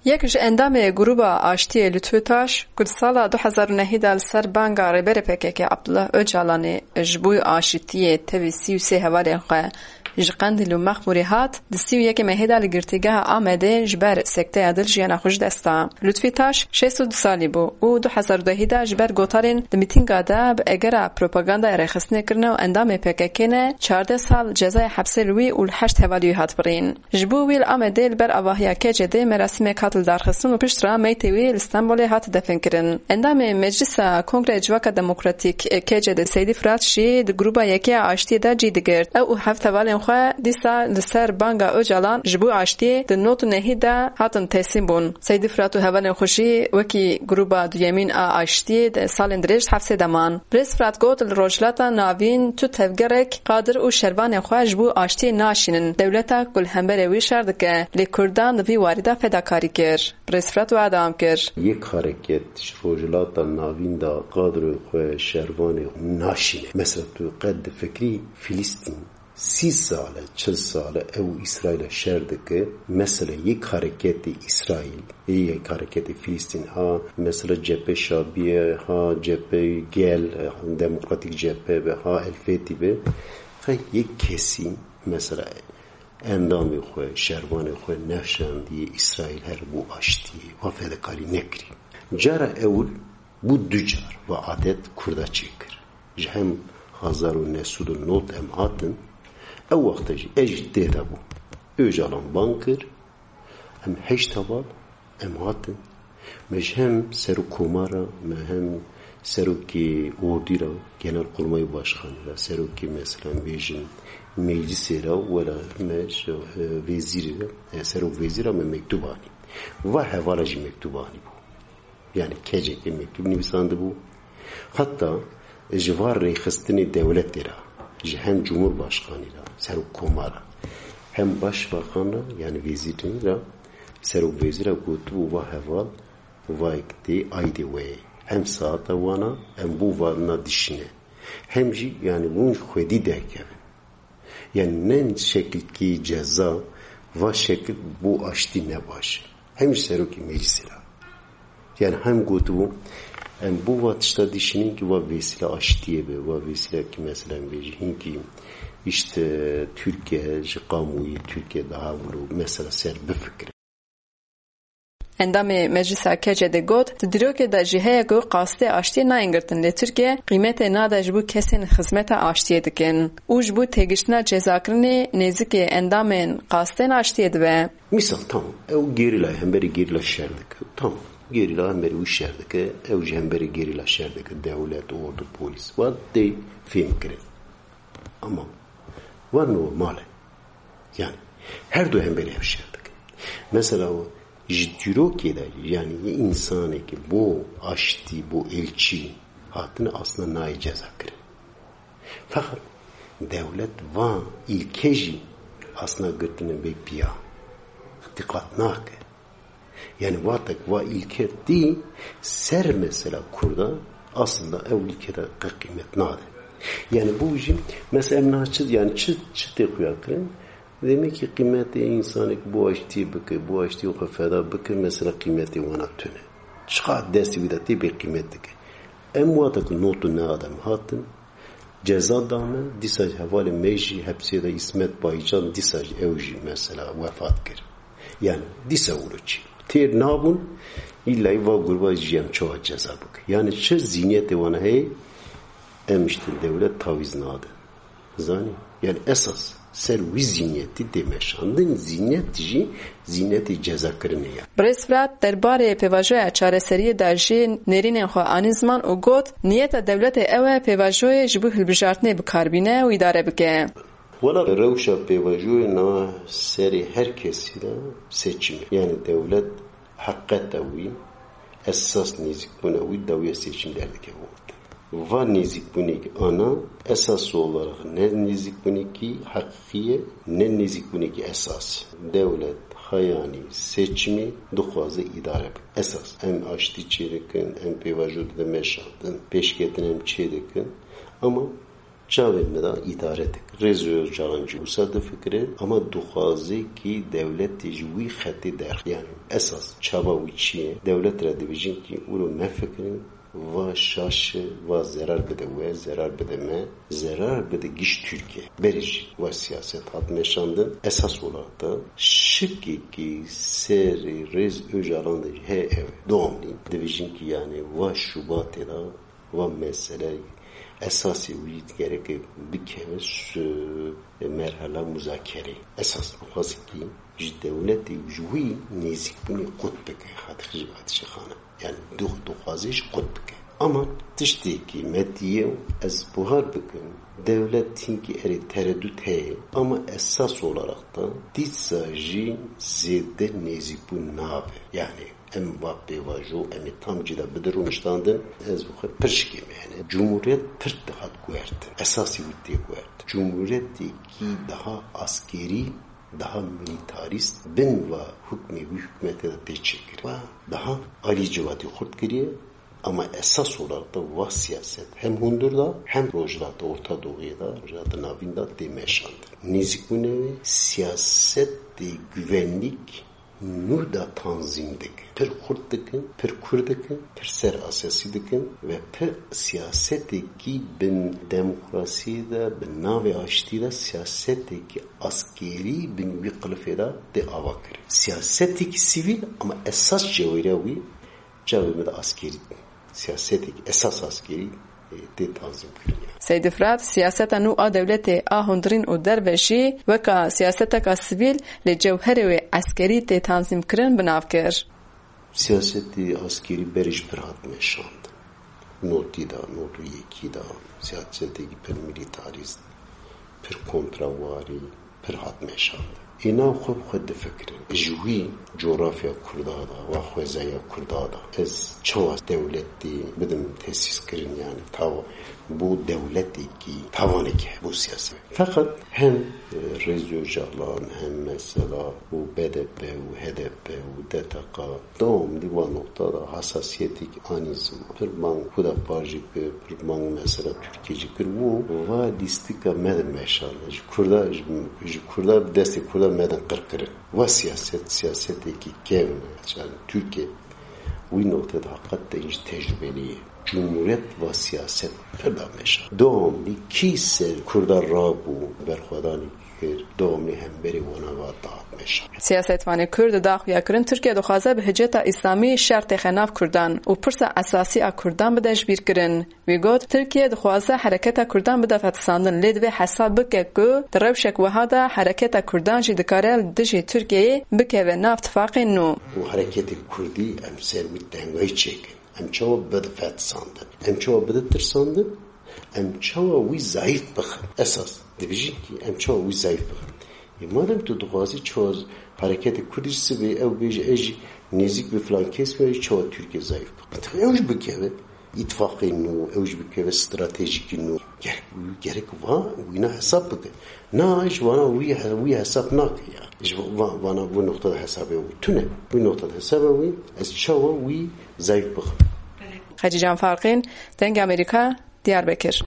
یک ji endamê gruba Aştiyê li Twitaş ku sala 2009 de li ser banga rêberê PKK Abdullah Öcalanê ji bo aşitiyê tevî 33 hevalên xwe ji Qendîl û Mexmûrê hat, di 31 Mehê li girtîgeha Amedê ji ber sekteya dil jiyana xwe ji dest da. Li Twitaş 62 salî bû û 2010 de ji ber gotarên di mîtînga de bi egera propagandaya rêxistinê kirine û endamê PKK-ne 14 sal cezaya hepsê li wî û li 8 hevalî wî hat birîn. Ji bo wî li Amedê li ber avahiya KCD merasîmek hat li darxistin û piştre meytê wî li Stenbolê hat defînkirin. Endamê Meclisa Kongreya Civaka Demokratîk KCD Seydî Firat jî di gruba Yekeya Aştiyê de cî digirt. Ew û heft hevalên xwe dîsa li ser banga Öcalan ji bo Aştiyê di not û nehî de hatin teslim bûn. Seydî Firat û hevalên xwe jî wekî gruba duyemîn a Aştiyê di salên dirêj hepsê de man. Birêz Firat got li rojhilata navîn tu tevgerek Qadir û şervanên xwe ji bo Aştiyê naşînin. Dewleta ku li hemberê wî şer dike lê Kurdan di vî warî de fedakarî kir. Birêz Firat we devam kir. Yek hareket ji rojhilata navîn da Qadirên xwe şervanê naşîne. Mesela tu qed fikrî Filîstîn 30 sale, 40 sale ev İsrail'e şer dike. Mesela yek hareketi İsrail, yek hareketi Filistin ha, mesela cephe Şabiye, ha cephe Gel, Demokratik cephe ve ha El Fethi ve yek kesim mesela endamı xwe, şervanı xwe nefşan diye İsrail her bu açtı ve fedakari nekri. Cara evul bu dücar ve adet Kurda çekir. Hem Hazar Nesud'un not em hatın ev vakti ecdede bu. Öcalan bankır hem heştabal em hatın hem seru kumara hem seru ki ordira genel kurmay başkanı seru ki mesela bejin meclisera vela meş veziri seru vezira me mektubani ve hevalacı mektubani bu. Yani kecek mektubu nivisandı bu. Hatta civar reyxistini devletlere hem Cumhurbaşkanı'yla Seruk Komara hem Başbakan'la yani vezirle Seruk vezire kutu ve heval vakti aydı ve hem saate vana hem bu vana dişine hem yani bunun xwedî derkevin yani ne şekil ki ceza ve şekil bu açtı ne baş hem Seruk meclisine yani hem kutu hem bu vatışta dişinin ki va vesile açtığı ve vesile ki mesela vejihin ki işte Türkiye kamuoyu Türkiye daha vuru mesela ser bir fikri. Endamê Meclisa KCD got di dîrokê de jî heye ku qasîtê aştiyê nayîngirtin lê Tirkiye qîmetê nade ji bo kesên xizmeta aştiyê dikin û ji bo têgiştina cezakirinê nêzîkî endamên qasîtên aştiyê dibe. Misal tamam ew gerîla hemberî gerîla şer dike tamam gerîla hemberî wî şer dike ew ji hemberî gerîla şer dike devlet ordu polis wat tê fêm kirin ama var normal yani her du hemberî ev şer dike mesela o Jirokê de yani insanı ki bu aştı bu elçi hatını aslında nayı ceza kirin. Fakat devlet va ilkeji aslında götünü bekliyor. Dikkat nakı. Yani vatak va ilke değil ser mesela kurda aslında ev ilkede kıymet nadı. Yani bu işin mesela emniyatçı yani çıt kuyakırın. Demek ki kıymeti insanı bu açtığı bakı, bu açtığı o kafada bakı mesela kıymeti ona tüne. Çıkar dersi vidati bir kıymetli ki. Emvatak notu ne adam hatın, ceza damı, disaj havale mecli, hepsi de İsmet Baycan, disaj evji mesela vefat kır. Yani disa uruçi. Ter nabun, illa va gurba jiyem çoğu ceza bakı. Yani çır zihniyeti vana hey, emiştir devlet taviz nadı. Zani, yani esas. Ser vi zihniyeti demeşandın zihniyeti ceza kırını ya. Birêz derbarê pêvajoya çareseriyê de jî nêrînên xwe anî ziman û got niyeta devletê ew e pêvajoyê ji bo hilbijartinê bikarbîne û îdare bike. Wala rewşa pêvajoyê na serê her kesî de seçim. Yani devlet haqqeta wî esas nêzîkbûna wî dawiya seçim derdike va nêzîkbûnekî ana esas olarak ne nêzîkbûnekî hakikiye ne nêzîkbûnekî esas. Devlet hayani seçimi dixwaze idare bike. Esas em aştî çê dikin, em pêvajoyê de meşandin, pêşketin em çê dikin ama Çavên da idare dik. Rêz Öcalan jî wisa difikire ama dixwaze ki devletê ji wî xetê derxe. Yani esas çaba wî çi ye? Devlet re dibêjin ki ûro nefikirin va şaşe va zarar bide we zarar bide me zarar bide giş Türkiye beriş va siyaset hat meşandın esas olarak da şıkkı seri Rêz Öcalan da he ev doğumli dibêjin ki yani va Şubat'e da va mesele esası wî gerek bir kez merhala muzakere esas xwazî ki ji devletê ji wî nêzîkbûnê qut bike hatixî xane yani dixwazî ji qut bike ama tiştekî mediye ez buhar bikim devletin ki erê tereddüt heye ama esas olarak da dîsa jî zêde nêzîkbûn nabe yani Mbappe ve Jo tam cida bidirunuştandın ez bu pırşkim yani Cumhuriyet pırt daha guert esası bitti guert Cumhuriyet ki daha askeri daha militarist bin ve hükümete de çekir ve daha ali civati kurt giriyor ama esas olarak da va siyaset hem Hondur'da hem Rojla'da Orta Doğu'da Rojla'da Navin'da demeşandır. Nizikune siyaset de güvenlik nur da tanzim dikin. Per Kurt dikin, per Kur dikin, per ser asasi dikin ve per siyaseteki bin demokraside, bin navi açtıyla siyaseteki askeri bin viqlifeda de avakir. Siyaseteki sivil ama esas ceviravi cevime de askeri. Siyaseteki esas askeri de tanzim kırıyor. Seydi Fırat, siyaseta nû a devletê a hundirîn û derve jî weka siyaseteka sivîl li cewherê wê eskerî tê tanzîmkirin binav kir. Siyaseti askeri beriş bir hat meşand. Notî da, notu yekî da, siyaseteki per militarist, per kontrawarî, per hat meşand. Îna xwe bi xwe difikirin. Ji wî coğrafya Kurda da ve xwezaya Kurda da ez çawa devletî bidim tesis kirin yani tav bu devleteki tavaneke bu siyaset. Fakat hem Rêz Öcalan hem mesela bu BDP ve HDP ve DTK devamlı bu noktada hassasiyetik anizm. Pirman kuda parjik pirman mesela Türkiye'cikir bu ve listika meden meşanı. Kurda destek Kurda meden kırkırın. Ve siyaseteki kevme yani Türkiye bu noktada hakikaten hiç tecrübeli. Cumhuriyet ve siyaset pırdameşa. Doğumlu kişisel Kurdar Rabu berxwadani kir. Doğumlu hemberi ona ve dağıtmeşa. Siyasetvanê Kurd daxuya kirin Türkiye dixwaze bi hiceta İslamî şertê xenav Kurdan û pirsa esasî a Kurdan bide ji bîr kirin. Wî got Türkiye dixwaze hereketa Kurdan bide fetisandin lê divê hesab bike ku di rewşek wiha de hereketa Kurdan jî dikare li dijî Tirkiyeyê bikeve nav tifaqên nû. Bu hareketi Kurdî em serwî dengayî çêkin. Em çawa bide fetisandin. Em çawa bide tirsandin. Em çawa wî zayıf bixin. Esas dibêjin ki em çawa wî zayıf bixin. Madem tu dixwazî çawa hareketi Kurdî sibê ew bêje ez jî nêzik bi filan kes ve çawa Türkiye zayıf bixin. Ew jî bikeve ittifaqên nû, ew jî bikeve stratejikî nû. Gerek va wîna hesab bike. Na ji wana wî hesab nake ya. Ji wana bu noktada hesabê wî tune. Bu noktada hesabê wî ez çawa wî zayıf bixin. Hacı Can Farqîn, Deng Amerika, Diyarbakır.